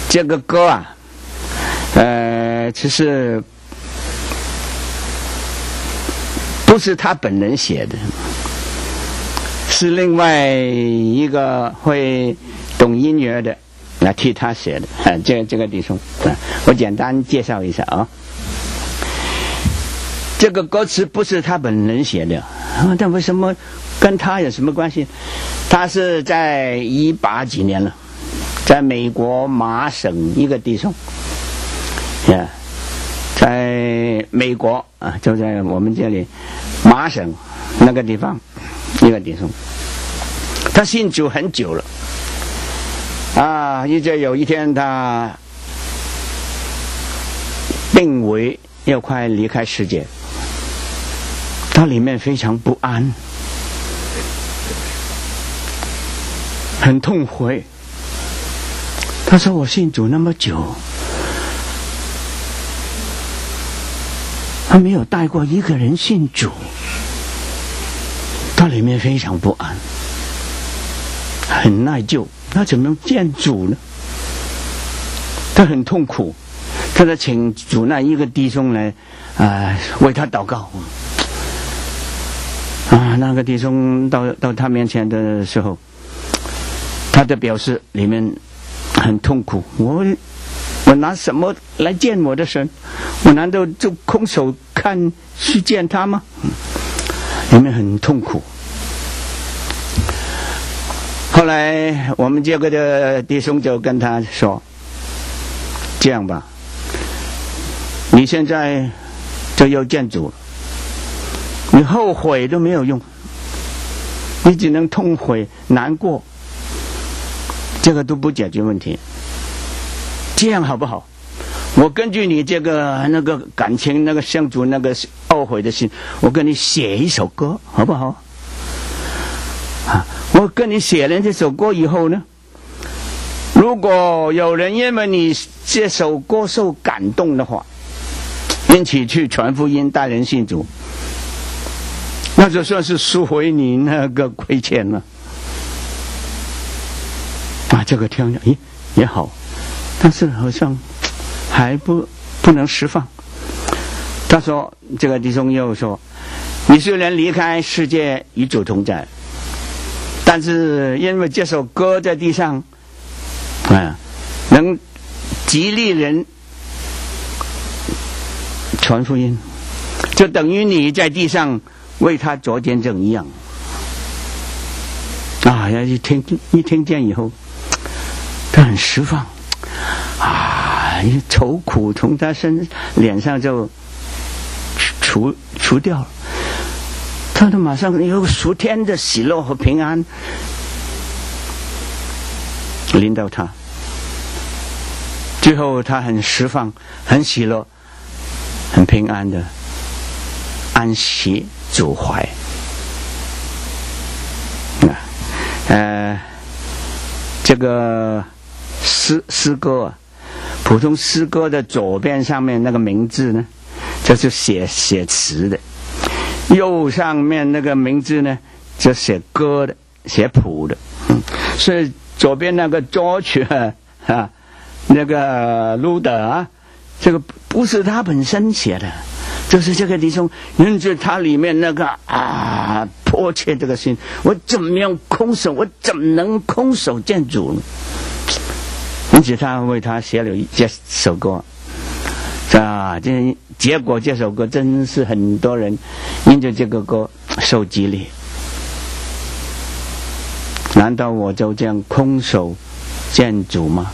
这个歌啊，其实不是他本人写的，是另外一个会懂音乐的来替他写的。这个弟兄，我简单介绍一下啊。这个歌词不是他本人写的，但为什么跟他有什么关系？他是在18几年了，在美国麻省一个弟兄，在美国啊，就在我们这里麻省那个地方一个弟兄，他信主很久了啊，一直有一天他病危，要快离开世界，他里面非常不安，很痛悔。他说我信主那么久，他没有带过一个人信主，他里面非常不安，很内疚，他怎么见主呢？他很痛苦，他在请主那一个弟兄来为他祷告啊。那个弟兄到他面前的时候，他的表示里面很痛苦，我拿什么来见我的神？我难道就空手去见他吗？里面很痛苦。后来我们这个的弟兄就跟他说，这样吧，你现在就要见主了，你后悔都没有用，你只能痛悔难过，这个都不解决问题。这样好不好？我根据你这个那个感情，那个向主那个懊悔的心，我跟你写一首歌，好不好？我跟你写了这首歌以后呢，如果有人因为你这首歌受感动的话，因此去传福音带人信主，那就算是赎回你那个亏欠了。这个听着也好，但是好像还不能释放。他说，这个弟兄又说，你虽然离开世界与主同在，但是因为这首歌在地上能激励人传福音，就等于你在地上为他做见证一样一听见以后，他很释放愁苦从他脸上就除掉了，他就马上有属天的喜乐和平安临到他。最后他很释放，很喜乐，很平安的安息主怀。这个诗歌普通诗歌的左边上面那个名字呢，就是写词的，右上面那个名字呢，就写歌的，写谱的。所以左边那个作曲那个路德这个不是他本身写的，就是这个弟兄因着他里面那个迫切这个心，我怎么样空手，我怎么能空手见主呢？因此他为他写了这首歌这结果这首歌真是很多人因着这个歌受激励。难道我就这样空手见主吗？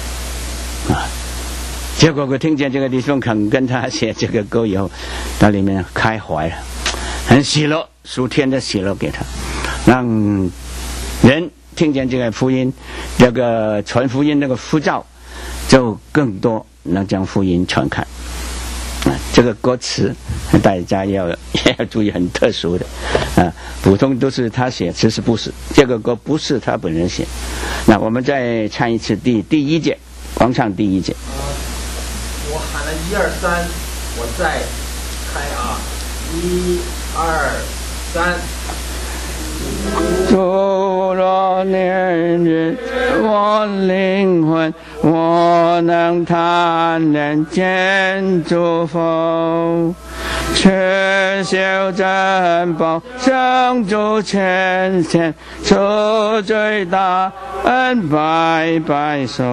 结果我听见这个弟兄肯跟他写这个歌以后，他里面开怀了，很喜乐，属天的喜乐给他，让人听见这个福音，这个传福音那个呼召就更多能将福音传开。这个歌词大家也要注意，很特殊的普通都是他写，其实不是，这个歌不是他本人写。那我们再唱一次第一节，广场第一节。 我喊了1、2、3，我再开1、2、3。 主若我年日，我灵魂，我能贪人间祝福。却修珍宝，圣主前前，受最大恩拜拜手。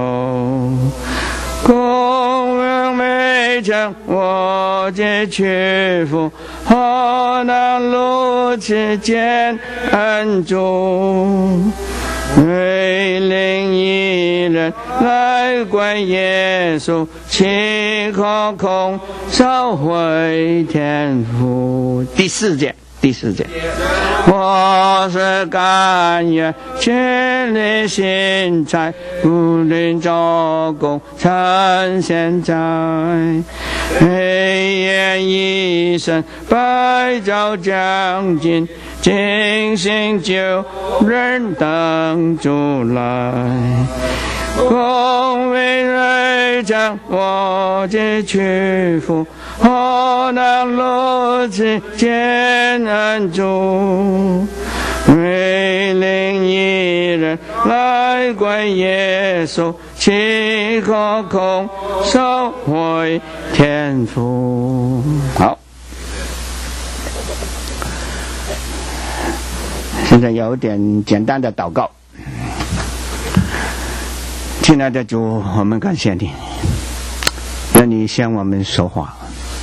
公荣美成，我皆屈服，何能如此见恩主？为令一人来归耶稣，岂可空烧毁天父？第四节，我是甘愿全力心在，无论做工趁现在，黑夜一生白昼将近，尽心救人等主来。公为瑞将我皆屈服，何能如此见恩主？为令一人来归耶稣，岂可空收回天父？好，现在有点简单的祷告。亲爱的主，我们感谢你，让你向我们说话，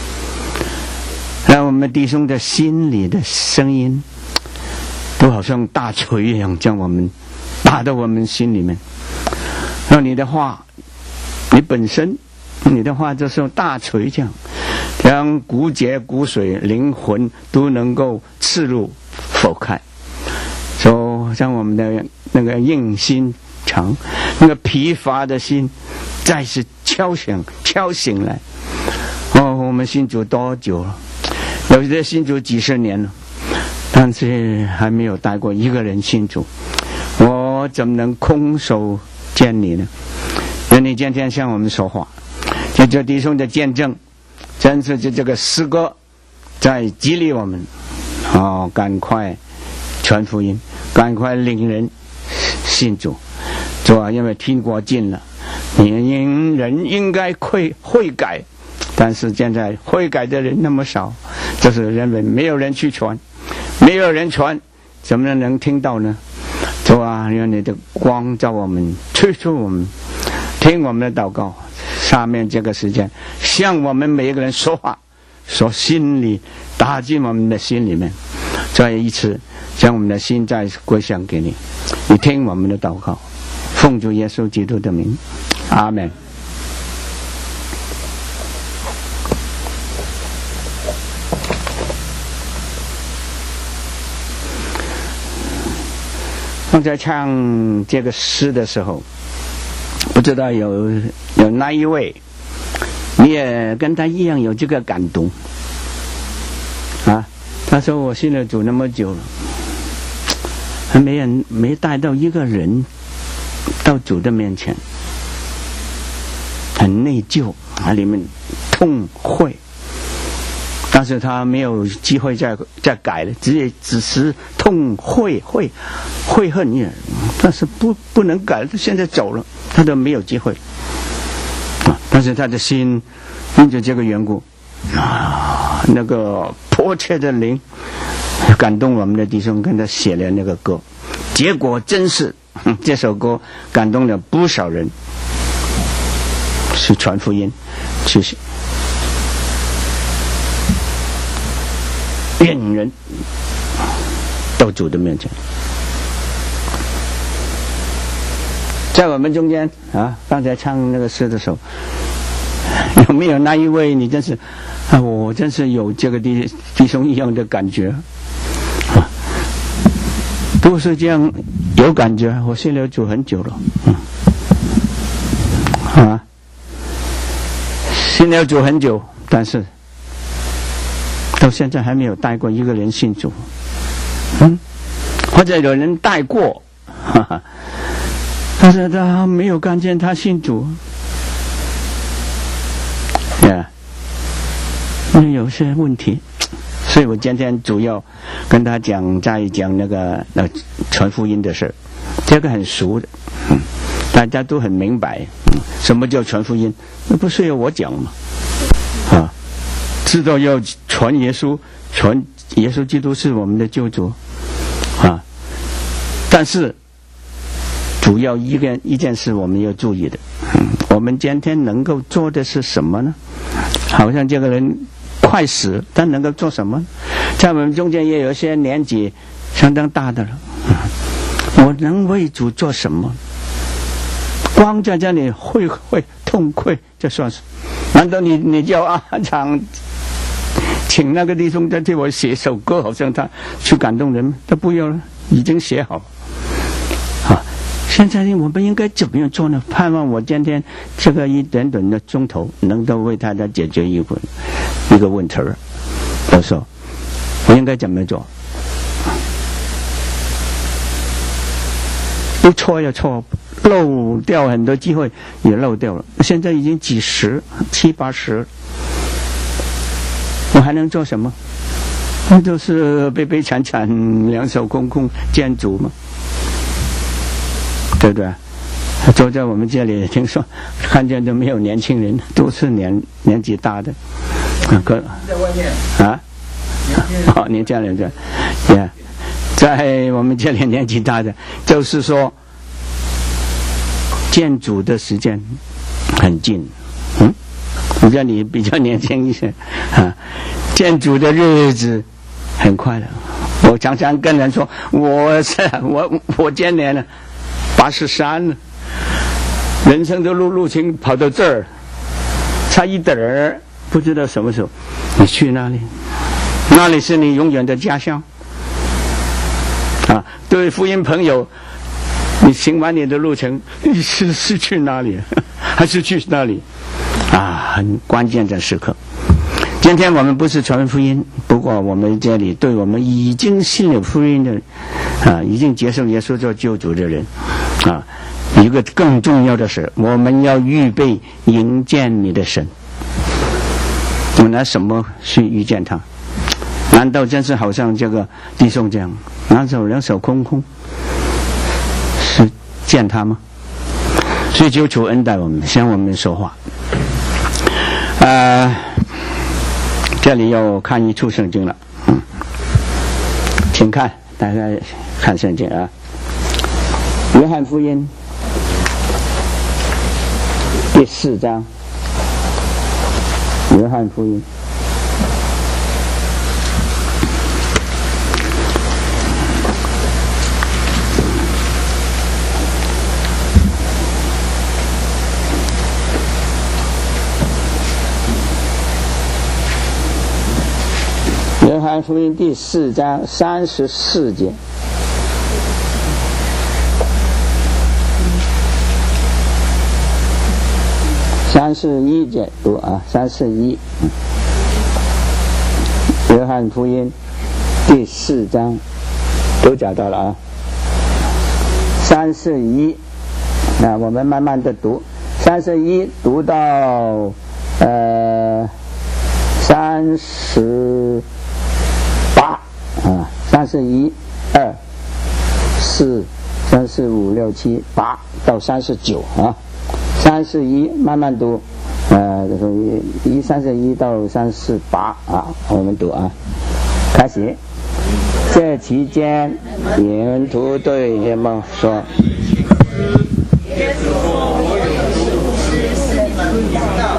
让我们弟兄的心里的声音都好像大锤一样，将我们打到我们心里面。让你的话，你本身，你的话就是大锤这样，将骨节骨髓灵魂都能够刺入剖开，说让我们的那个硬心肠，那个疲乏的心再次敲醒来。我们信主多久了？有些信主几十年了，但是还没有带过一个人信主，我怎么能空手见你呢？愿你今天向我们说话，借着弟兄的见证，真是这个诗歌在激励我们，赶快传福音，赶快领人信主。主啊，因为天国近了，人应该悔改，但是现在悔改的人那么少，就是认为没有人去传，没有人传，怎么能听到呢？主啊，让你的光照我们，催促我们，听我们的祷告。下面这个时间，向我们每一个人说话，说心里打进我们的心里面，再一次将我们的心再归向给你。你听我们的祷告，奉主耶稣基督的名，阿们。刚才唱这个诗的时候，不知道有哪一位你也跟他一样有这个感动啊？他说我信了主那么久了，还没带到一个人到主的面前，很内疚，里面痛悔，但是他没有机会再改了，只是痛悔恨也，但是不能改，他现在走了，他都没有机会但是他的心因着这个缘故那个迫切的灵感动我们的弟兄，跟他写了那个歌，结果真是这首歌感动了不少人，去传福音，去引人到主的面前。在我们中间刚才唱那个诗的时候，有没有那一位你真是我真是有这个弟兄一样的感觉都是这样有感觉。我信了主很久了信了主很久，但是到现在还没有带过一个人信主或者有人带过但是他没有看见他信主有些问题，所以我今天主要跟他再讲那个传福音的事这个很熟的，大家都很明白，什么叫传福音？那不是要我讲吗？啊，知道要传耶稣，传耶稣基督是我们的救主，啊，但是主要一件事我们要注意的，我们今天能够做的是什么呢？好像这个人快死，他能够做什么？在我们中间也有一些年纪相当大的了，我能为主做什么？光在这里会痛快，这算是？难道你叫阿长请那个弟兄再替我写首歌，好像他去感动人？他不要了，已经写好。啊，现在我们应该怎么样做呢？盼望我今天这个一短短的钟头，能够为大家解决一个问题。我说，我应该怎么做？一错又错，漏掉很多机会也漏掉了。现在已经70、70、80，我还能做什么？那就是悲悲惨惨，两手空空见主嘛，对不对？坐在我们这里，听说看见都没有年轻人，都是年纪大的。 在外面啊？好，年轻人在，yeah，在我们这里年纪大的，就是说见主的时间很近。我觉得你比较年轻一些啊，见主的日子很快了。我常常跟人说，我今年了83了，人生的路程跑到这儿，差一点儿，不知道什么时候你去哪里？那里是你永远的家乡啊！对福音朋友，你行完你的路程，你是去哪里？还是去哪里？啊，很关键的时刻。今天我们不是传福音，不过我们这里对我们已经信了福音的啊，已经接受耶稣做救主的人啊，一个更重要的是，我们要预备迎见你的神。我拿什么去遇见他？难道真是好像这个弟兄这样，两手空空，是见他吗？所以求主恩待我们，向我们说话。这里要看一处圣经了，请看，大家看圣经啊，《约翰福音》第4章，《约翰福音》。约翰福音第4章34节，31节读啊，341。约翰福音第4章都找到了啊，341。那我们慢慢的读，31读到38啊，31、2、4、3、4、5、6、7、8到39啊，31慢慢读，31到348啊，我们读啊，开始。这期间，门徒对耶稣说：“耶稣说，我有事是你们不知道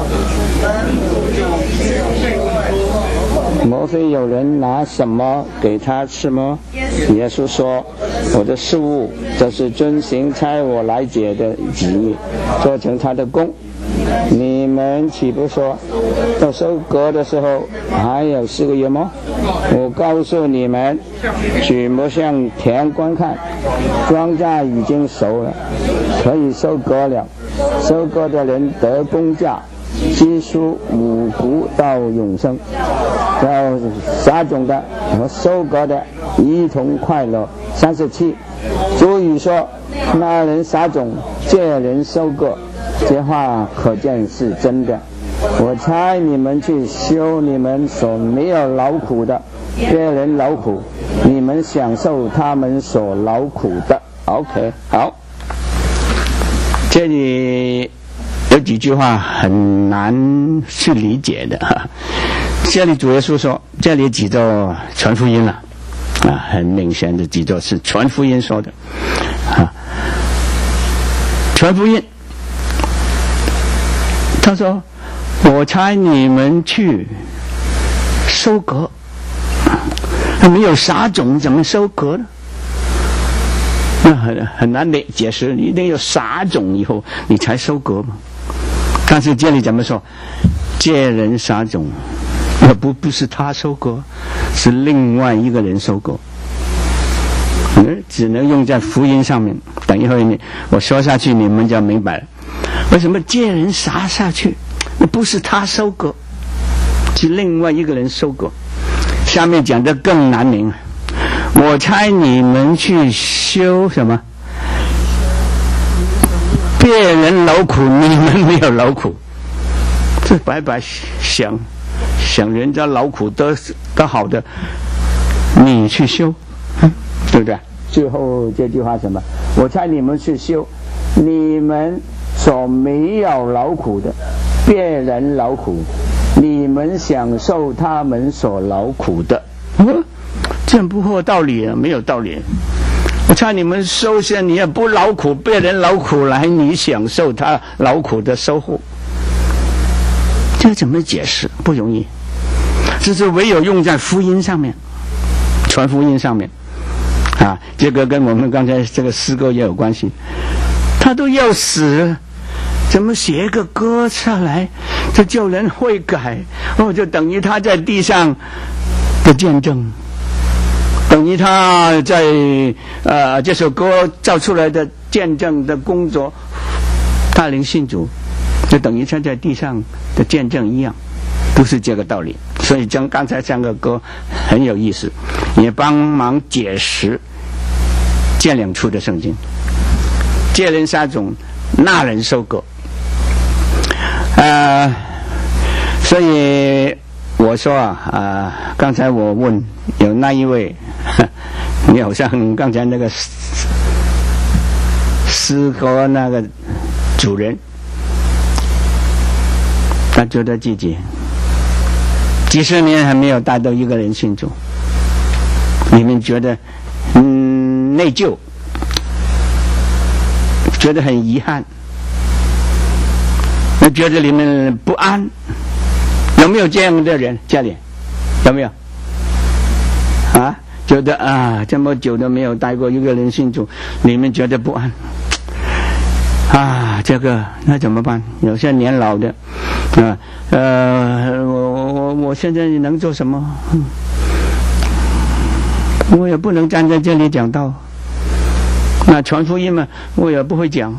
的。莫非有人拿什么给他吃吗？”耶稣说：“我的事物，这是遵行差我来解的旨意，做成他的功。你们岂不说，到收割的时候还有4个月吗？我告诉你们，举目向田观看，庄稼已经熟了，可以收割了。收割的人得工价，积蓄5谷到永生。要撒种的和收割的一同快乐。37，主语说，那人撒种，这人收割。这话可见是真的。我差你们去修你们所没有劳苦的，别人劳苦，你们享受他们所劳苦的。 OK， 好，这里有几句话很难去理解的哈。这里主耶稣说，这里记着传福音了啊，很明显的记着是传福音说的啊，传福音。他说：“我差你们去收割，没有撒种怎么收割呢？那很难的解释，一定要撒种以后你才收割嘛。但是这里怎么说？借人撒种，不是他收割，是另外一个人收割。只能用在福音上面。等一会儿我说下去，你们就明白了。为什么借人撒下去？那不是他收割，是另外一个人收割。下面讲的更难明。我差你们去修什么？别人劳苦，你们没有劳苦，这白白想人家劳苦得好的，你去修，对不对？最后这句话什么？我差你们去修，你们所没有劳苦的，别人劳苦，你们享受他们所劳苦的。这不合道理啊，没有道理。我差你们收下，你也不劳苦，别人劳苦来，你享受他劳苦的收获，这怎么解释？不容易。这是唯有用在福音上面，传福音上面啊。这个跟我们刚才这个诗歌也有关系。他都要死，怎么写个歌下来，这叫人悔改？就等于他在地上的见证。等于他在这首歌造出来的见证的工作，带领信主，就等于他在地上的见证一样，不是这个道理。所以刚才这个歌很有意思，也帮忙解释这两处的圣经。借人撒种，那人收割。所以我说刚才我问有那一位，你好像刚才那个诗歌那个主人，他觉得自己几十年还没有带到一个人信主，你们觉得内疚，觉得很遗憾，觉得你们不安，有没有这样的人？家里有没有？觉得这么久都没有带过一个人信主，你们觉得不安这个那怎么办？有些年老的我现在能做什么？我也不能站在这里讲道，那传福音嘛，我也不会讲。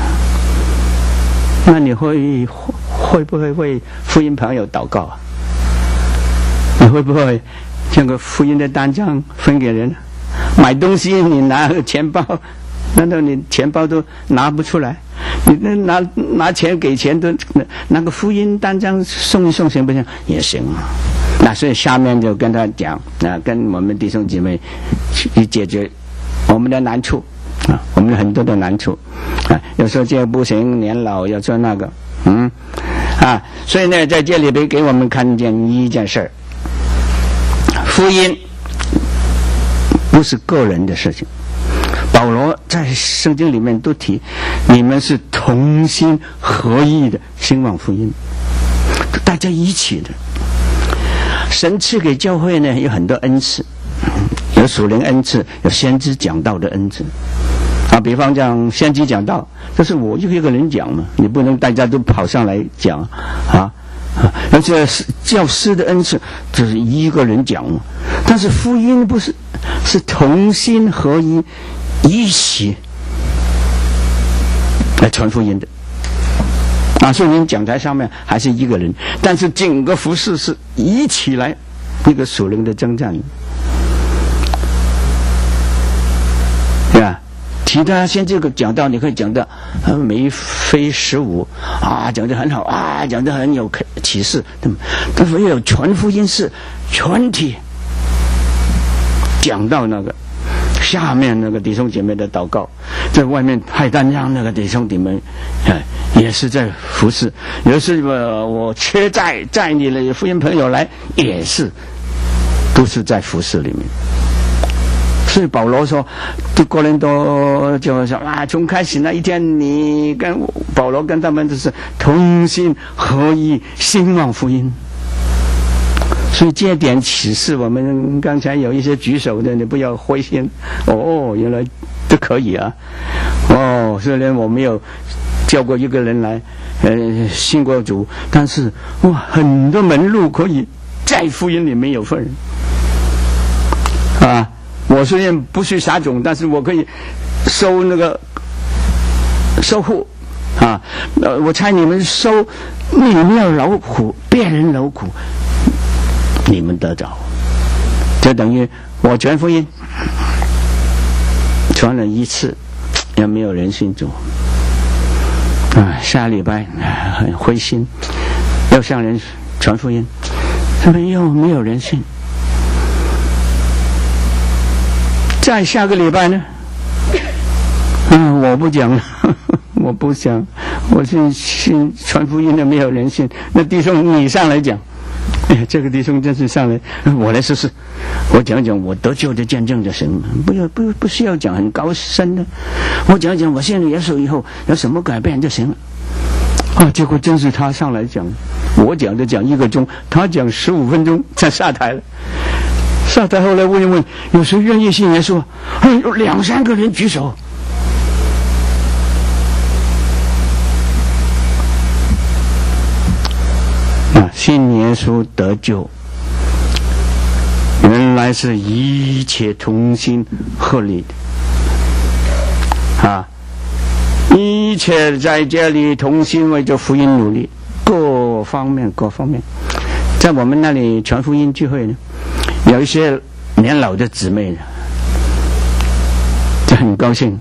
那你会不会为福音朋友祷告啊？你会不会这个福音的单张分给人？买东西你拿个钱包，难道你钱包都拿不出来？你拿钱给钱都拿个福音单张送一送行不行？也行。那所以下面就跟他讲跟我们弟兄姐妹去解决我们的难处我们很多的难处有时候这不行，年老要做那个所以呢，在这里给我们看见一件事儿，福音不是个人的事情。保罗在圣经里面都提，你们是同心合意的兴旺福音，大家一起的。神赐给教会呢有很多恩赐，有属灵恩赐，有先知讲道的恩赐比方讲先知讲道，这是我一个人讲嘛，你不能大家都跑上来讲而且教师的恩赐只是一个人讲嘛。但是福音不是，是同心合一，一起来传福音的所以您讲台上面还是一个人，但是整个服事是一起来一个属灵的征战，对吧？其他先这个讲到，你可以讲到眉飞色舞讲得很好讲得很有启示，但是唯有传福音是全体讲到那个下面那个弟兄姐妹的祷告，在外面派单让那个弟兄姐妹，也是在服侍。有时我缺债你的福音朋友来，也是都是在服侍里面。所以保罗说，对哥林多就说啊，从开始那一天，你跟保罗跟他们就是同心合意，兴旺福音。所以这点启示，我们刚才有一些举手的，你不要灰心。原来都可以啊。虽然我没有叫过一个人来，信过主，但是很多门路可以在福音里面有份啊。我虽然不是撒种，但是我可以收那个收获啊。我猜你们收，你们要劳苦，别人劳苦，你们得着，就等于我传福音传了一次，也没有人信主下礼拜很灰心，要向人传福音，他们又没有人信。再下个礼拜呢？我不讲了，我不讲，我信传福音的没有人信。那弟兄你上来讲，这个弟兄真是上来，我来试试，我讲讲我得救的见证就行了，不需要讲很高深的，我讲讲我信了耶稣以后有什么改变就行了。结果真是他上来讲，我讲1个钟，他讲15分钟才下台了。下台后来问一问，有谁愿意信耶稣？有2-3个人举手。信耶稣得救，原来是一切同心合力的一切在这里同心为着福音努力，各方面。在我们那里传福音聚会呢，有一些年老的姊妹就很高兴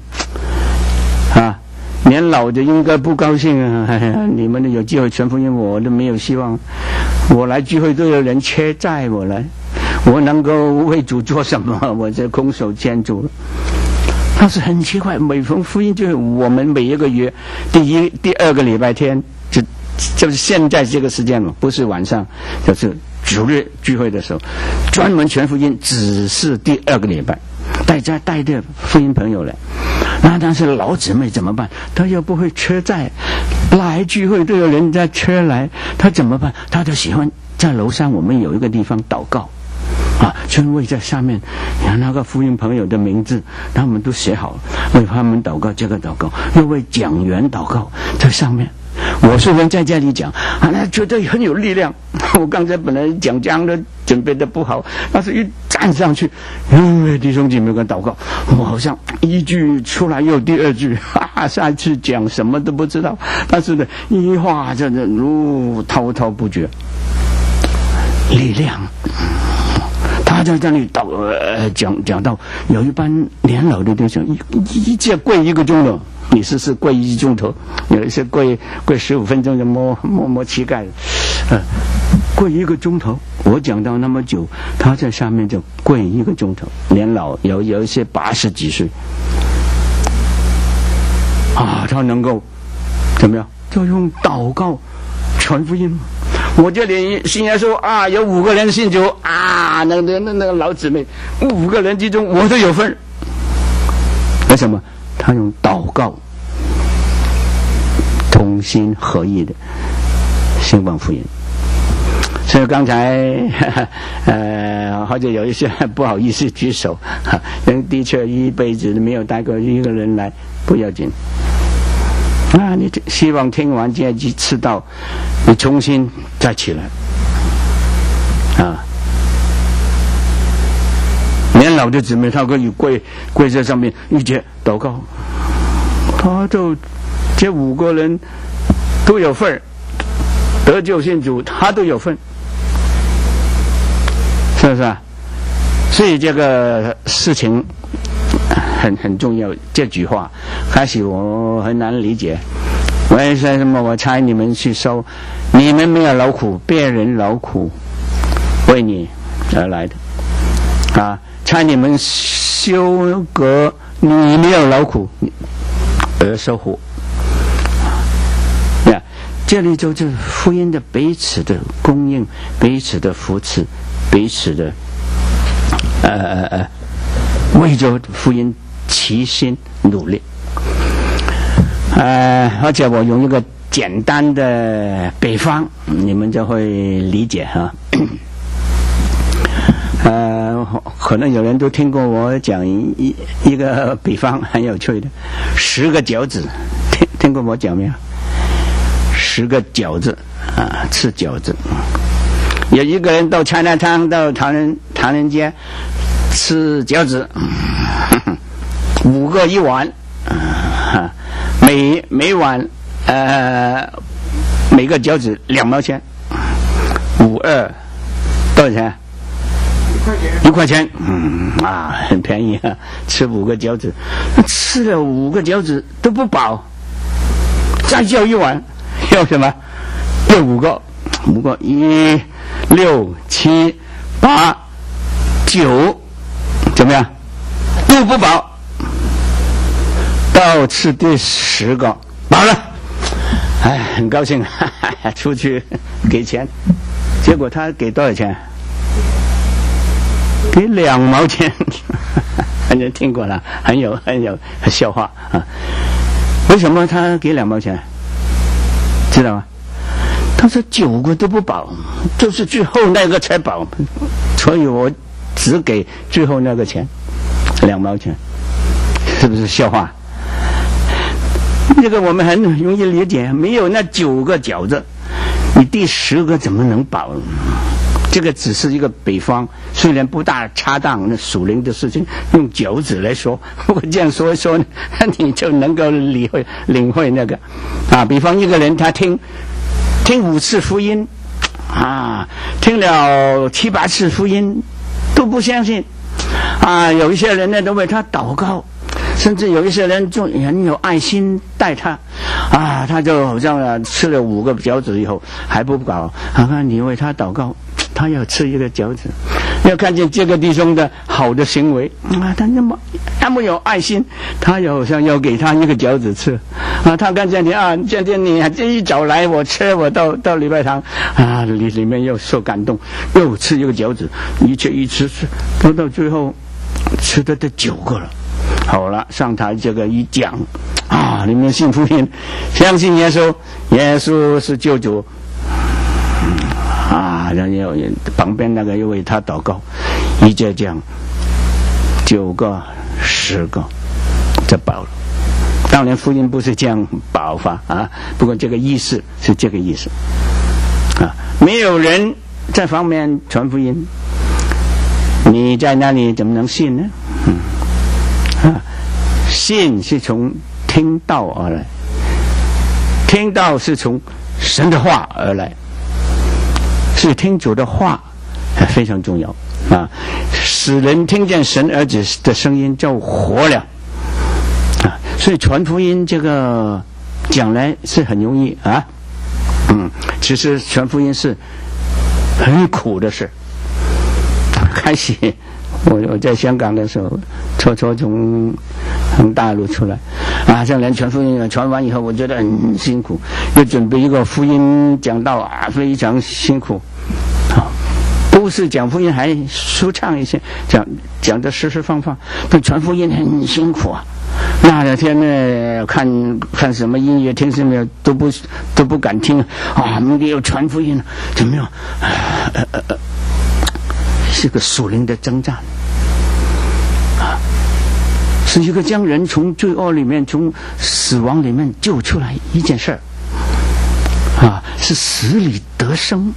年老的应该不高兴你们有机会传福音，我都没有希望。我来聚会都有人缺债，我能够为主做什么？我这空手牵主了。但是很奇怪，每逢福音聚会，我们每一个月第2个礼拜天，就是现在这个时间嘛，不是晚上，就是主日聚会的时候，专门传福音，只是第2个礼拜，带着福音朋友来。但是老姊妹怎么办？他又不会缺债，来聚会都有人在缺来，他怎么办？他就喜欢在楼上，我们有一个地方祷告称谓在上面，那个福音朋友的名字他们都写好了，为他们祷告，这个祷告，又为讲员祷告在上面。我虽然在这里讲那觉得很有力量。我刚才本来讲这样的准备的不好，但是一站上去，因为弟兄姐妹跟祷告，我好像一句出来又第2句下次讲什么都不知道，但是呢一话真的如滔滔不绝，力量。他在这里讲到有一班年老的弟兄，一节跪1个钟头，你试试跪1钟头，有一些跪15分钟就摸膝盖跪1个钟头。我讲到那么久，他在下面就跪1个钟头，年老有一些80几岁他能够怎么样？就用祷告传福音。我这里信耶稣有5个人信主那个老姊妹5个人之中我都有份。为什么？他用祷告同心合意的兴旺福音。所以刚才或者有一些不好意思举手人的确一辈子没有带过1个人来，不要紧你希望听完这几次道，你重新再起来年老的姊妹他可以跪在上面一节祷告，他就这5个人都有份，得救信主他都有份，是不是所以这个事情很重要。这句话开始我很难理解，为什么我猜你们去收，你们没有劳苦，别人劳苦为你而来的猜你们休革，你没有劳苦而收获。呀，这里就是福音的彼此的供应，彼此的扶持，彼此的为着福音齐心努力。而且我用一个简单的比方，你们就会理解哈。可能有人都听过我讲一个比方，很有趣的，10个饺子，听过我讲没有？10个饺子啊，吃饺子。有一个人到Chinatown到唐人街吃饺子，5个1碗，每碗每个饺子2毛钱，52多少钱？1块钱，很便宜啊！吃5个饺子，吃了5个饺子都不饱，再叫1碗，要什么？要5个，1、6、7、8、9，怎么样？都不饱，到吃第10个饱了，很高兴，出去给钱，结果他给多少钱？给2毛钱，反正听过了，很有笑话啊！为什么他给2毛钱？知道吗？他说9个都不饱，就是最后那个才饱，所以我只给最后那个钱，2毛钱，是不是笑话？这个我们很容易理解，没有那9个饺子，你第10个怎么能饱？这个只是一个比方，虽然不大恰当，那属灵的事情用饺子来说，我这样说一说，你就能够领会那个啊。比方一个人他听5次福音啊，听了7、8次福音都不相信啊，有一些人呢都为他祷告，甚至有一些人就很有爱心待他啊，他就好像吃了5个饺子以后还不饱，你为他祷告，他要吃1个饺子，要看见这个弟兄的好的行为啊，他那么有爱心，他好像要给他1个饺子吃啊。他看见你啊，今天你这一早来，我到礼拜堂啊，里面又受感动，又吃1个饺子，一吃，到最后吃的都9个了。好了，上台这个一讲啊，你们信福音，相信耶稣，耶稣是救主。然后旁边那个又为他祷告，一直这样9个、10个，就饱了。当然福音不是这样饱法啊，不过这个意思是这个意思啊。没有人在方面传福音，你在那里怎么能信呢？信是从听道而来，听道是从神的话而来。所以听主的话非常重要啊！使人听见神儿子的声音就活了啊！所以传福音这个讲来是很容易啊，其实传福音是很苦的事。开始我在香港的时候，初从大陆出来啊，向人传福音，传完以后我觉得很辛苦，又准备一个福音讲道啊，非常辛苦啊。不是讲福音还舒畅一些，讲的实方法，但传福音很辛苦啊。那天呢，看什么音乐，听什么都不敢听啊！明天要传福音，怎么样？是个属灵的征战啊，是一个将人从罪恶里面、从死亡里面救出来一件事儿啊，是死里得生，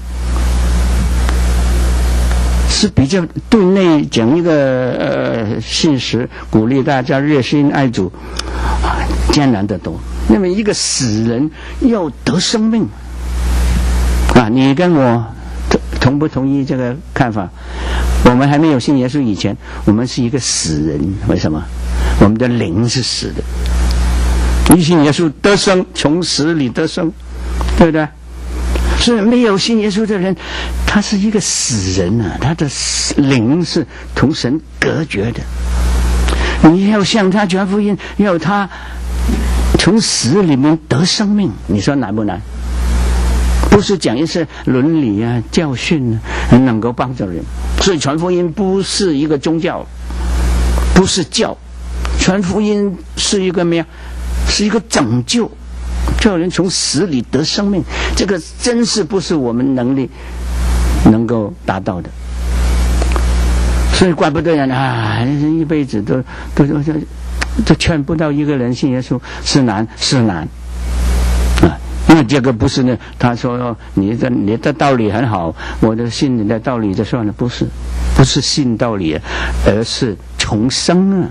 是比较对内讲一个信实，鼓励大家热心爱主啊，艰难得多。那么一个死人要得生命啊，你跟我同不同意这个看法？我们还没有信耶稣以前，我们是一个死人。为什么？我们的灵是死的。一信耶稣得生，从死里得生，对不对？所以没有信耶稣的人，他是一个死人啊，他的灵是同神隔绝的你要向他传福音，要他从死里面得生命，你说难不难？不是讲一些伦理啊、教训啊，能够帮助人。所以传福音不是一个宗教，不是教，传福音是一个什么呀？是一个拯救，叫人从死里得生命。这个真是不是我们能力能够达到的。所以怪不得人啊，一辈子都劝不到一个人信耶稣，是难啊。因为这个不是呢，他说你的道理很好，我的信你的道理就算了，不是信道理，而是重生啊，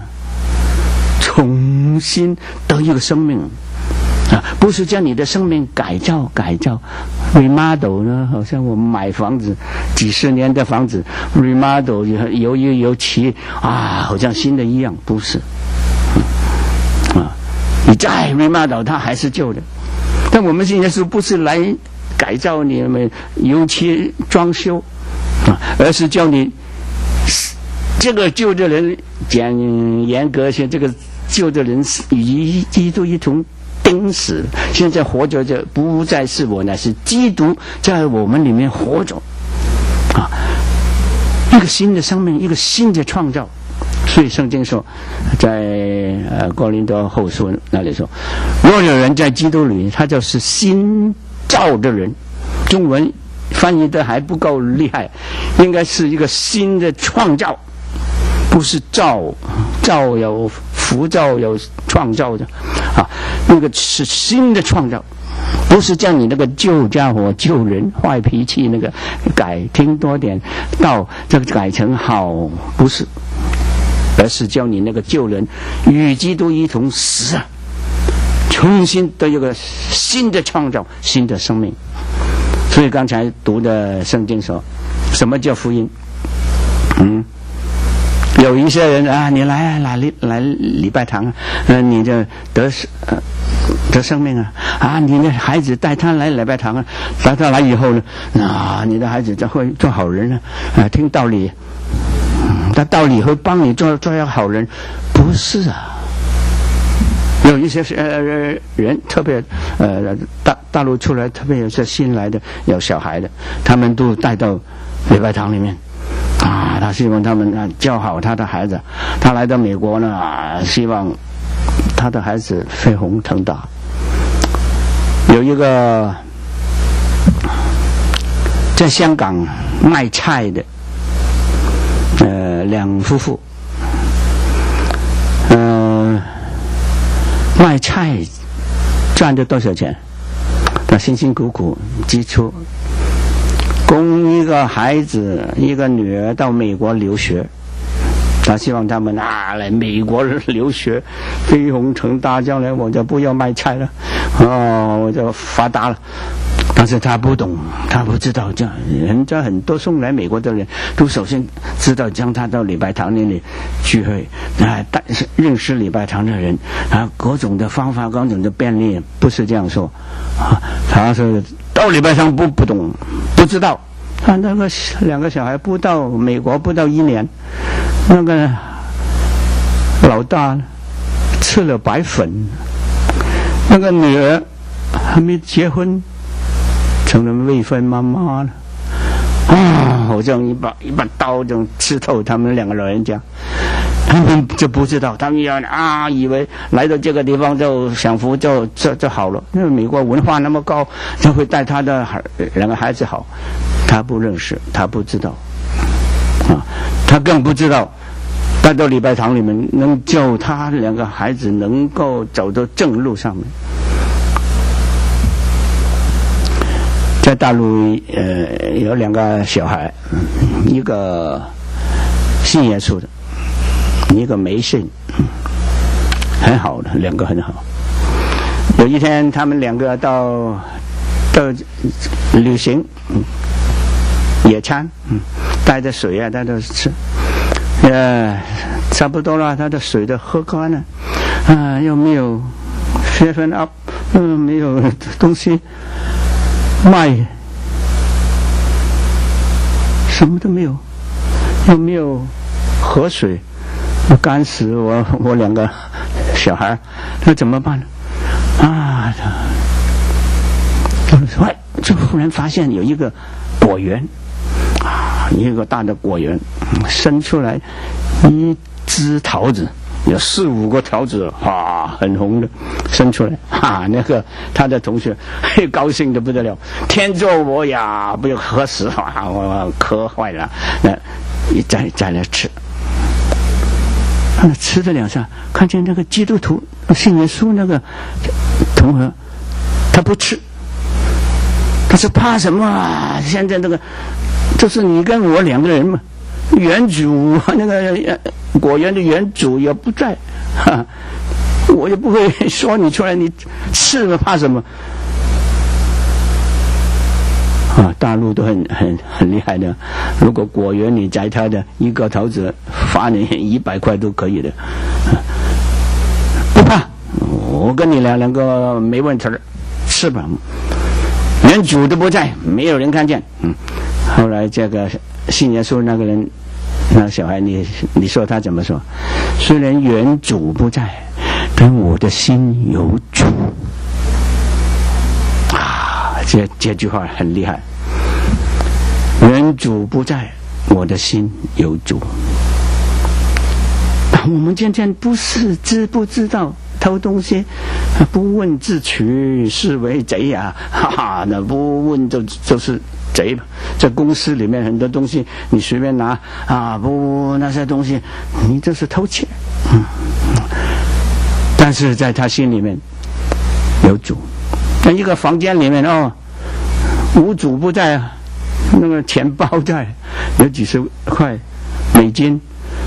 重新得一个生命啊，不是将你的生命改造 remodel 呢，好像我们买房子几十年的房子 remodel 油漆啊，好像新的一样，不是啊，你再 remodel 它还是旧的。但我们现在是不是来改造你们油漆装修啊，而是叫你这个旧的人，讲严格些，这个旧的人与基督一同钉死，现在活着就不再是我，乃是基督在我们里面活着啊，一个新的生命，一个新的创造。所以圣经说，在哥林多后书那里说，若有人在基督里，他就是新造的人。中文翻译的还不够厉害，应该是一个新的创造，不是造有浮造有创造的啊，那个是新的创造，不是将你那个旧家伙、旧人、坏脾气那个改，听多点道，这个改成好，不是。而是叫你那个旧人与基督一同死啊，重新得一个新的创造，新的生命。所以刚才读的圣经说，什么叫福音？有一些人啊，你来礼拜堂，你就得生命啊！你的孩子带他来礼拜堂带他来以后呢，你的孩子就会做好人听道理。他道理会帮你做一个好人，不是啊。有一些人特别大陆出来，特别有些新来的有小孩的，他们都带到礼拜堂里面啊，他希望他们教好他的孩子。他来到美国呢，希望他的孩子飞黄腾达。有一个在香港卖菜的两夫妇，卖菜赚了多少钱？他辛辛苦苦基础供一个孩子，一个女儿到美国留学，他希望他们来美国留学，飞黄腾达，将来我就不要卖菜了，我就发达了。但是他不懂，他不知道，这样人家很多送来美国的人都首先知道将他到礼拜堂那里聚会认识礼拜堂的人各种的方法，各种的便利，不是这样说他说到礼拜堂不懂，不知道。他那个两个小孩不到美国不到1年，那个老大吃了白粉，那个女儿还没结婚成了未婚妈妈了好像一把刀就刺透他们两个老人家。他们就不知道，他们以为来到这个地方就享福就好了，因为美国文化那么高，就会带他的两个孩子好。他不认识，他不知道他更不知道带到礼拜堂里面能救他两个孩子能够走到正路上面。在大陆有2个小孩，一个信耶稣的，一个没信，很好的，2个很好。有一天他们2个到旅行野餐，带着水带着吃，差不多了，他的水都喝干了又没有7 up，没有东西卖，什么都没有，又没有河水， 赶死我2个小孩，那怎么办呢？啊，就忽然发现有一个果园啊，一个大的果园，生出来一只桃子，有4、5个桃子，啊，很红的，生出来啊，那个他的同学高兴得不得了，天作我呀，不要渴死啊，我渴坏了，那再来吃。吃了2下，看见那个基督徒信耶稣那个同学，他不吃，他说怕什么啊？现在那个就是你跟我2个人嘛，园主那个果园的园主也不在，我也不会说你出来，你吃了怕什么？啊，大陆都很厉害的。如果果园里摘他的1个桃子，罚你100块都可以的，不怕。我跟你两个没问题，吃吧。连主都不在，没有人看见。后来这个信耶稣那个人，那小孩你说他怎么说？虽然原主不在，但我的心有主。这句话很厉害。原主不在，我的心有主。我们渐渐不是知不知道偷东西，不问自取是为贼呀！哈哈，那不问就是贼了。在公司里面很多东西你随便拿啊，不那些东西你这是偷窃。但是在他心里面有主。在一个房间里面无主不在啊，那个钱包在，有几十块美金，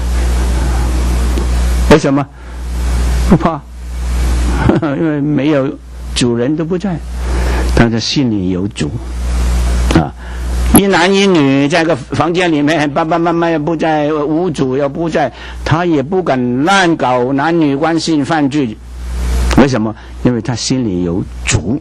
为什么不怕？因为没有主人都不在，他的心里有主啊。一男一女在个房间里面，爸爸妈妈也不在，无主也不在，他也不敢乱搞男女关系犯罪。为什么？因为他心里有主。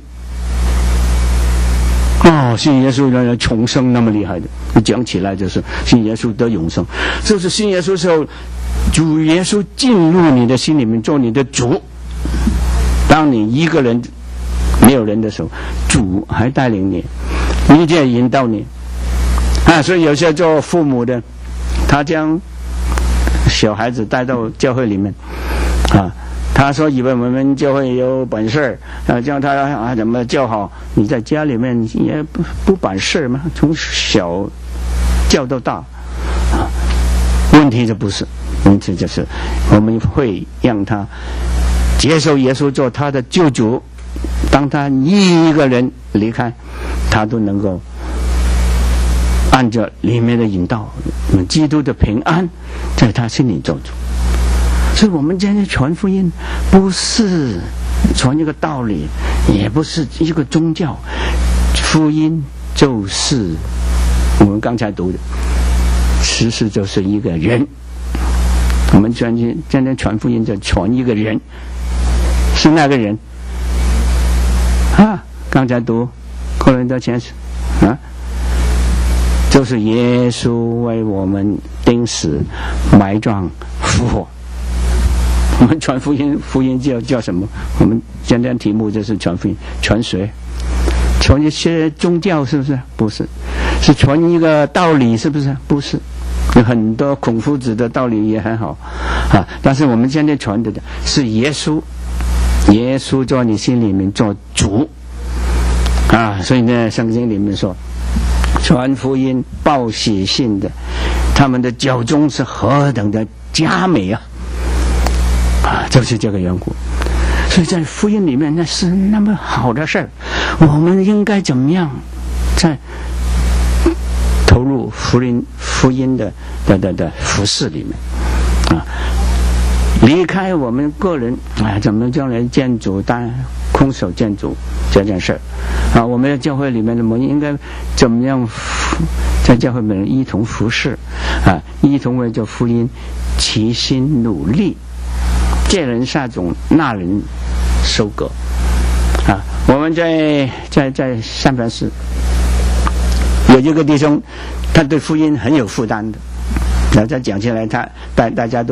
信耶稣的重生那么厉害的，讲起来就是信耶稣得永生，就是信耶稣时候，主耶稣进入你的心里面做你的主。当你一个人没有人的时候，主还带领你，一切引导你啊。所以有些做父母的，他将小孩子带到教会里面啊。他说以为我们教会有本事，叫他怎么教好，你在家里面也不办事嘛，从小教到大问题就不是，问题就是我们会让他接受耶稣做他的救主，当他一个人离开，他都能够按照里面的引导，基督的平安在他心里做主。所以我们今天传福音不是传一个道理，也不是一个宗教，福音就是我们刚才读的，其实就是一个人。我们今天传福音就传一个人，是那个人啊。刚才读哥林多前书啊，就是耶稣为我们钉死、埋葬、复活。我们传福音，福音叫什么？我们今天题目就是传福音，传谁？传一些宗教是不是？不是，是传一个道理是不是？不是，有很多孔夫子的道理也很好啊，但是我们现在传的是耶稣，耶稣做你心里面做主啊。所以呢，圣经里面说，传福音、报喜信的，他们的脚中是何等的佳美啊！就是这个缘故。所以在福音里面，那是那么好的事儿，我们应该怎么样在投入福音的服事里面啊？离开我们个人怎么将来建筑单空手建筑这件事啊？我们在教会里面，我们应该怎么样在教会里面一同服事啊？一同为这福音齐心努力。这人撒种，那人收割啊！我们在三藩市有一个弟兄，他对福音很有负担的。那他讲起来，大家都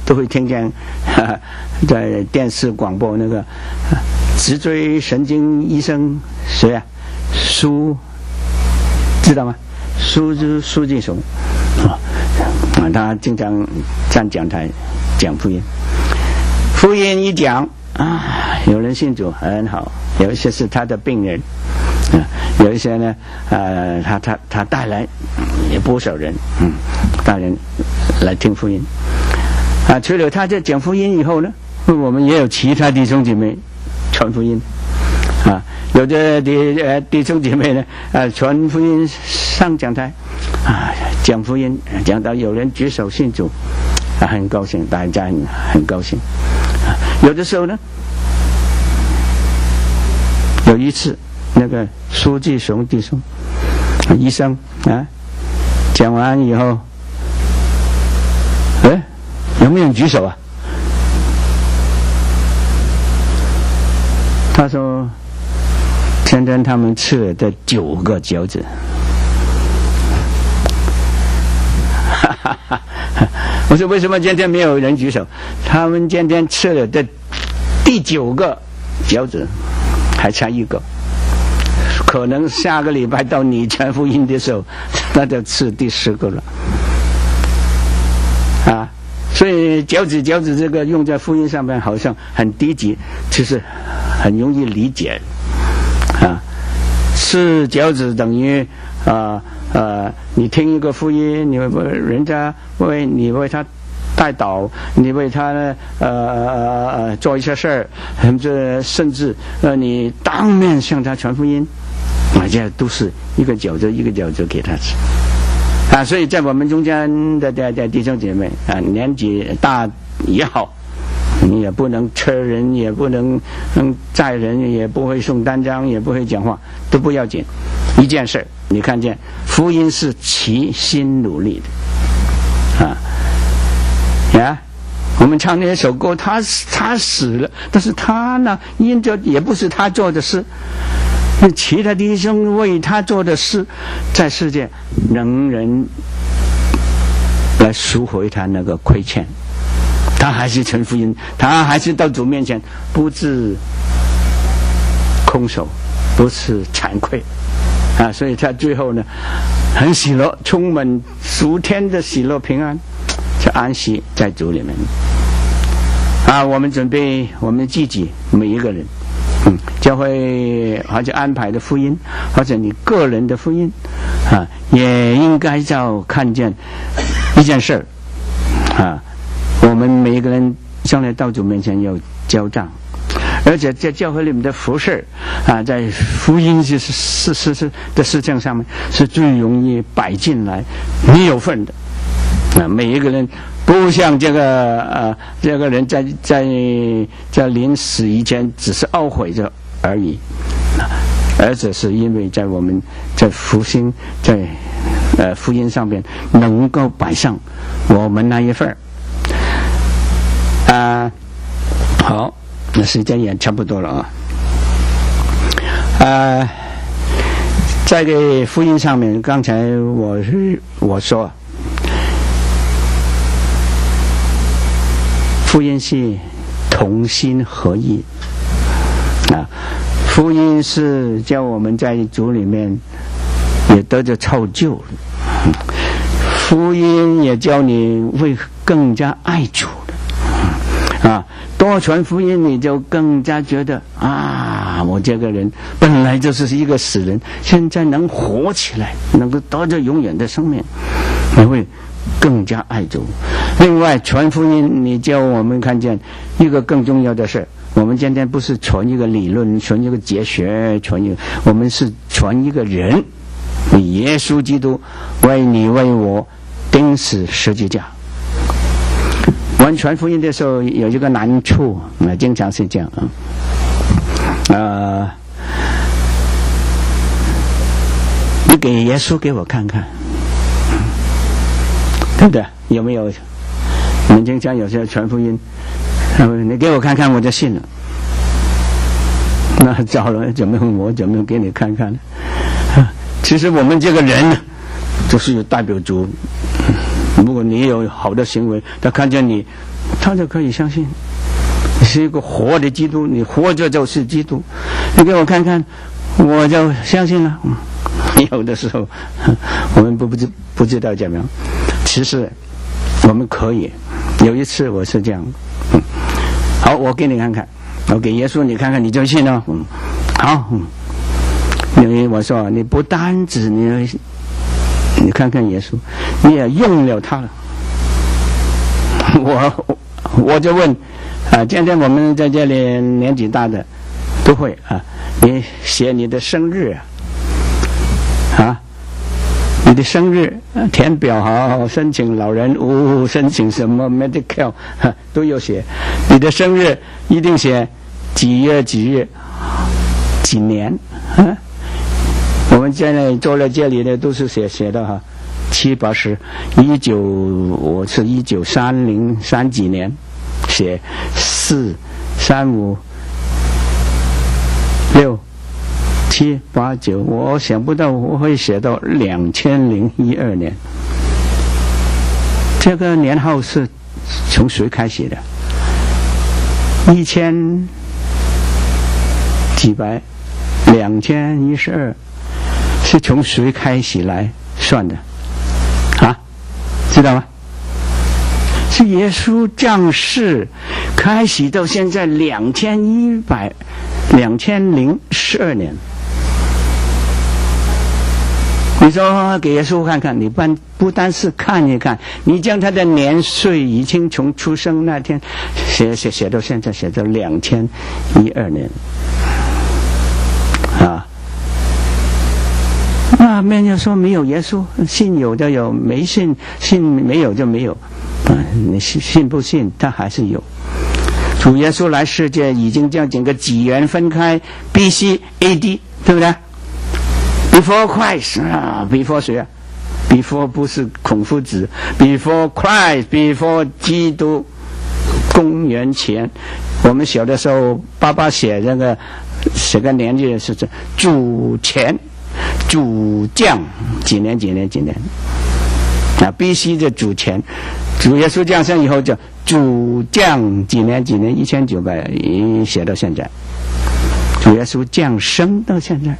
都会听见，在电视广播那个脊椎神经医生谁啊？苏，知道吗？苏继雄他经常站讲台讲福音，福音一讲啊，有人信主很好，有一些是他的病人。有一些呢，他带来也不少人，大人来听福音，除了他在讲福音以后呢，我们也有其他弟兄姐妹传福音，有的弟兄姐妹呢，传福音上讲台，讲福音，讲到有人举手信主，很高兴，大家很高兴，有的时候呢，有一次。那个苏继雄弟兄医生讲完以后，有没有人举手啊？他说今天他们吃了的9个饺子，我说为什么今天没有人举手？他们今天吃了的第9个饺子，还差1个。可能下个礼拜到你传福音的时候，那就吃第10个了，所以饺子这个用在福音上面好像很低级，其实很容易理解，吃饺子等于你听一个福音，你人家你为他带祷，你为他做一些事儿，甚至你当面向他传福音。这都是一个饺子给他吃，所以在我们中间的弟兄姐妹年纪大也好，你也不能车人，也不能载人，也不会送单张，也不会讲话，都不要紧。一件事，你看见福音是齐心努力的，我们唱那首歌，他死了，但是他呢，因着也不是他做的事。其他弟兄为他做的事，在世界能人来赎回他那个亏欠，他还是传福音，他还是到主面前不致空手，不是惭愧所以他最后呢很喜乐，充满属天的喜乐平安，就安息在主里面我们准备我们自己每一个人教会或者安排的福音，或者你个人的福音也应该要看见一件事我们每一个人将来到主面前要交账，而且在教会里面的服事在福音的事情上面是最容易摆进来你有份的每一个人。不像这个人在临死以前只是懊悔着而已，而且是因为在我们在福音福音上面能够摆上我们那一份好，那时间也差不多了在这福音上面，刚才我说。福音是同心合意福音是叫我们在主里面也得着造就，福音也叫你会更加爱主的多传福音，你就更加觉得我这个人本来就是一个死人，现在能活起来，能够得着永远的生命，你会更加爱主。另外传福音，你叫我们看见一个更重要的事，我们今天不是传一个理论，传一个哲学，我们是传一个人，耶稣基督为你为我钉死十字架。我们传福音的时候有一个难处经常是这样你给耶稣给我看看，对不对？有没有？我们经常有些传福音，你给我看看我就信了。那糟了，怎么给你看看呢？其实我们这个人就是有代表主，如果你有好的行为，他看见你， 他就可以相信你是一个活的基督，你活着就是基督，你给我看看，我就相信了。有的时候我们不知道怎么样，其实我们可以。有一次我是这样，好，我给你看看，我给耶稣你看看，你就信了。好，因为我说你不单指你看看耶稣，你也用了他了。我就问今天我们在这里年纪大的都会你写你的生日你的生日填表好，申请老人申请什么 medical 都有写。你的生日一定写几月几日几年我们现在做了这里的都是写的7、80，我是1930几年写4、3、5、6、7、8、9，我想不到我会写到2012年。这个年号是从谁开始的？1000几百2012是从谁开始来算的知道吗？是耶稣降世开始到现在2012年。你说给耶稣看看，你不单是看一看，你将他的年岁已经从出生那天写到现在，写到2012年那边就说没有耶稣，信有就有，没信没有就没有你信不信他还是有。主耶稣来世界已经将整个纪元分开 BC AD， 对不对？ Before Christ Before 谁Before 不是孔夫子， Before Christ Before 基督，公元前。我们小的时候爸爸写个年纪是这主前主将几年BC 的主前，主耶稣降生以后就主将几年1900写到现在，主耶稣降生到现在。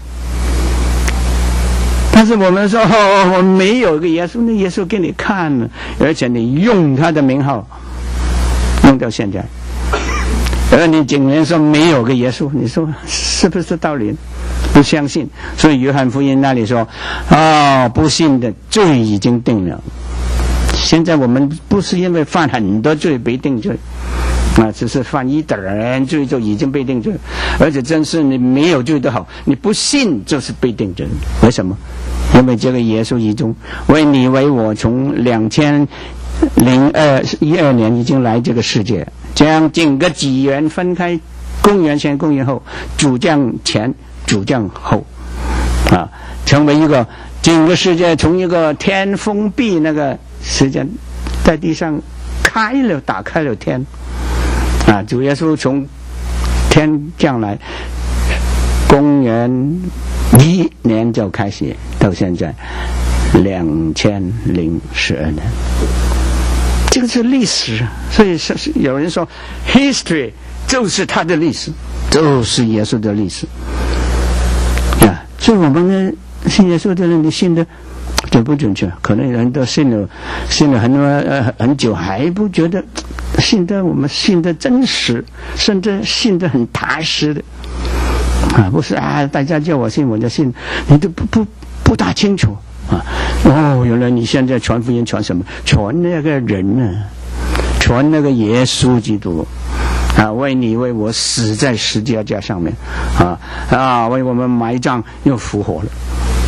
但是我们说我没有个耶稣，那耶稣给你看了，而且你用他的名号用到现在，而你竟然说没有个耶稣，你说是不是道理？不相信。所以约翰福音那里说不信的罪已经定了。现在我们不是因为犯很多罪被定罪只是犯一点罪就已经被定罪，而且真是你没有罪都好，你不信就是被定罪。为什么？因为这个耶稣已经为你为我从2012年已经来这个世界，将整个纪元分开，公元前公元后，主将前主将后成为一个整个世界从一个天封闭那个时间，在地上打开了天主耶稣从天降来，公元1年就开始到现在2012年，这个是历史。所以有人说 history 就是他的历史，就是耶稣的历史所以我们信耶稣的人，你信的准不准确？可能人都信了很久还不觉得我们信的真实，甚至信的很踏实的不是大家叫我信我就信，你都不大清楚原来你现在传福音传什么？传那个人传那个耶稣基督为你为我死在十字架上面为我们埋葬又复活了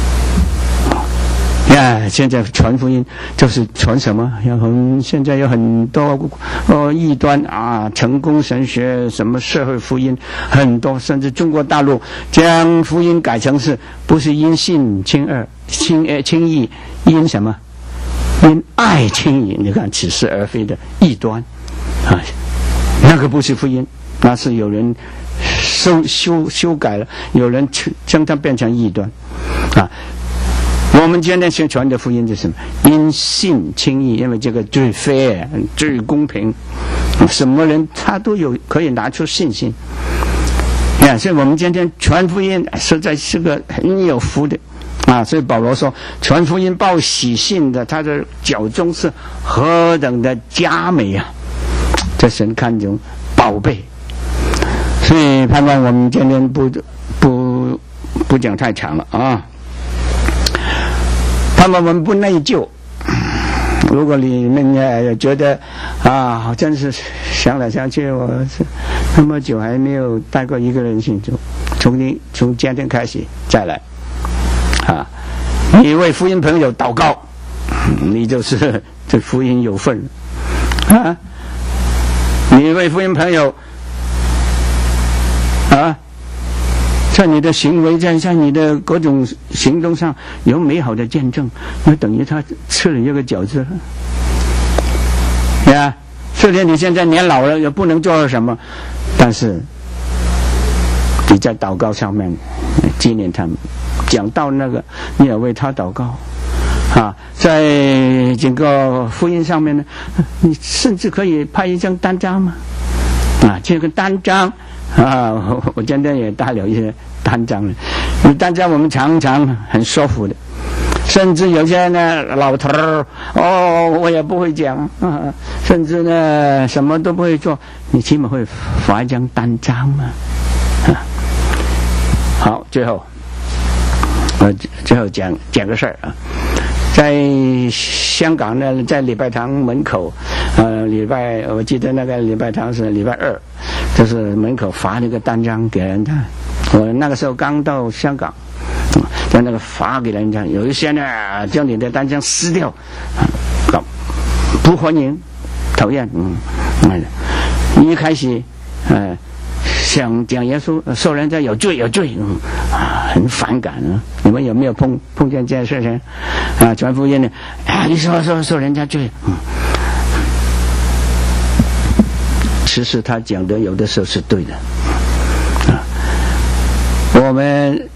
现在传福音就是传什么？现在有很多异端成功神学，什么社会福音，很多，甚至中国大陆将福音改成是不是因信轻易，因什么？因爱轻易。你看似是而非的异端那个不是福音，那是有人修改了，有人将它变成异端我们今天宣传的福音是什么？因信称义，因为这个最 fair 最公平，什么人他都有可以拿出信心。所以我们今天传福音实在是个很有福的啊！所以保罗说，传福音报喜信的，他的脚中是何等的佳美啊！这神看中宝贝。所以盼望我们今天不讲太长了啊！盼望我们不内疚。如果你们觉得啊，真是想来想去，我是那么久还没有带过一个人信主，从今天开始再来啊！你为福音朋友祷告，你就是对福音有份啊！你为福音朋友啊，在你的行为在你的各种行动上有美好的见证，那等于他吃了一个饺子了。虽然你现在年老了也不能做什么，但是你在祷告上面纪念他们，讲到那个你也为他祷告啊。在整个福音上面呢，你甚至可以拍一张单张嘛啊，这个单张啊，我今天也带了一些单张了。单张我们常常很舒服的，甚至有些呢老头儿我也不会讲啊，甚至呢什么都不会做，你起码会发一张单张嘛啊。好，最后讲个事儿啊，在香港呢，在礼拜堂门口，我记得那个礼拜堂是礼拜二，就是门口发那个单张给人看。我那个时候刚到香港，在那个发给人家，有一些呢将你的单张撕掉，不欢迎，讨厌，一开始想讲耶稣，说人家有罪，很反感啊！你们有没有碰见这件事情啊？传福音呢，你说人家罪，其实他讲的有的时候是对的啊。我们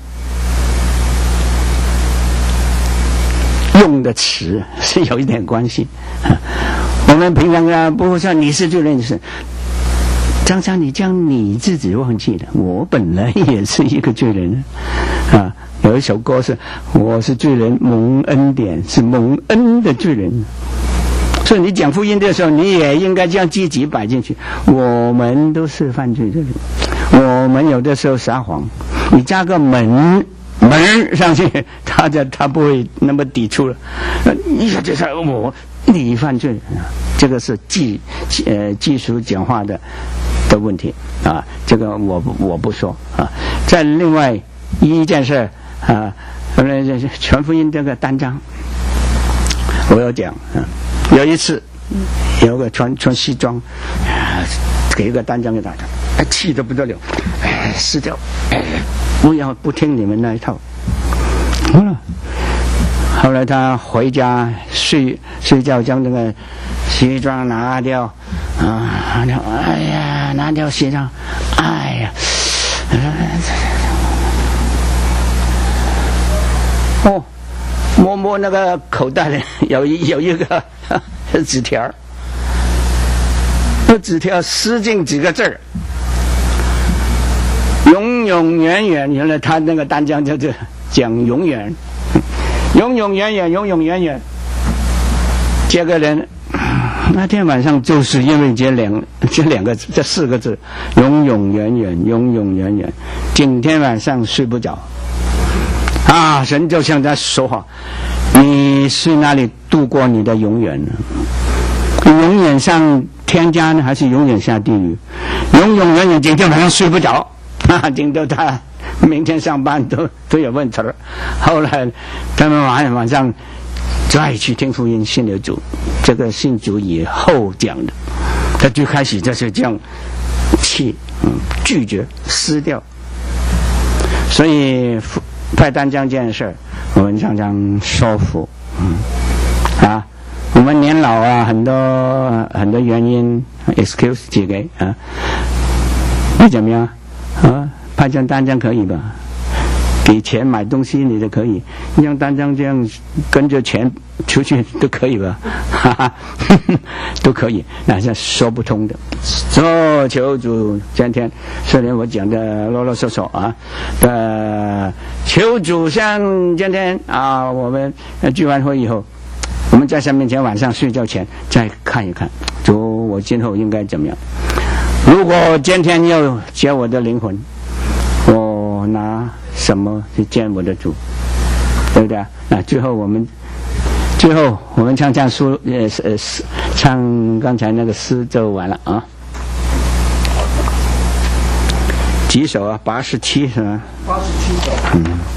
用的词是有一点关系啊。我们平常不会说你是罪人，你是。常常你将你自己忘记了，我本来也是一个罪人啊！有一首歌是我是罪人蒙恩典，是蒙恩的罪人。所以你讲福音的时候，你也应该将积极摆进去。我们都是犯罪的人，我们有的时候撒谎，你加个门上去，他不会那么抵触了。一下就说你犯罪，这个是技术讲话的问题啊，这个我不说啊。在另外一件事啊，传福音这个单张，我要讲啊。有一次，有个穿西装，给一个单张给大家，气得不得了，撕掉，不听你们那一套。后来他回家睡觉，将那个西装拿掉啊，拿掉西装，摸那个口袋里有一个纸条，那纸条撕进几个字儿，永永远远。原来他那个单张就是讲永远，永永远远，永永远远。这个人那天晚上就是因为这四个字永永远远，永永远远，整天晚上睡不着啊！神就向他说话，你是哪里度过你的永远呢？永远上天家呢，还是永远下地狱？永永远远，整天晚上睡不着啊！整到他明天上班都有问题了。后来他们晚上再去听福音，信了主。这个信主以后讲的，他就开始就是这样拒绝撕掉。所以派单张这件事我们常常说服我们年老啊，很多原因 excuse 几个啊，你怎么样啊？派张单张可以吧？ 给钱买东西你都可以，让单张这样跟着钱出去都可以吧，哈哈，都可以，那是说不通的。求主今天虽然我讲的啰啰嗦嗦啊，求主像今天啊，我们聚完会以后，我们在神面前晚上睡觉前再看一看，主我今后应该怎么样？如果今天要接我的灵魂，我拿什么去见我的主？对不对啊？那最后我们唱书，唱刚才那个诗就完了啊。几首啊？87是吧？ 87首。